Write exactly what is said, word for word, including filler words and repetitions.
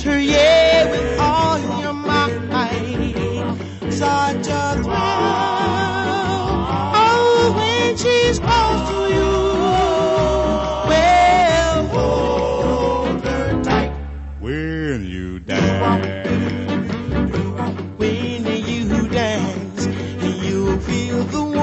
her, yeah, with all your might. Such a thrill, oh, when she's close to you. Well, hold her tight when you dance. When you dance, you'll feel the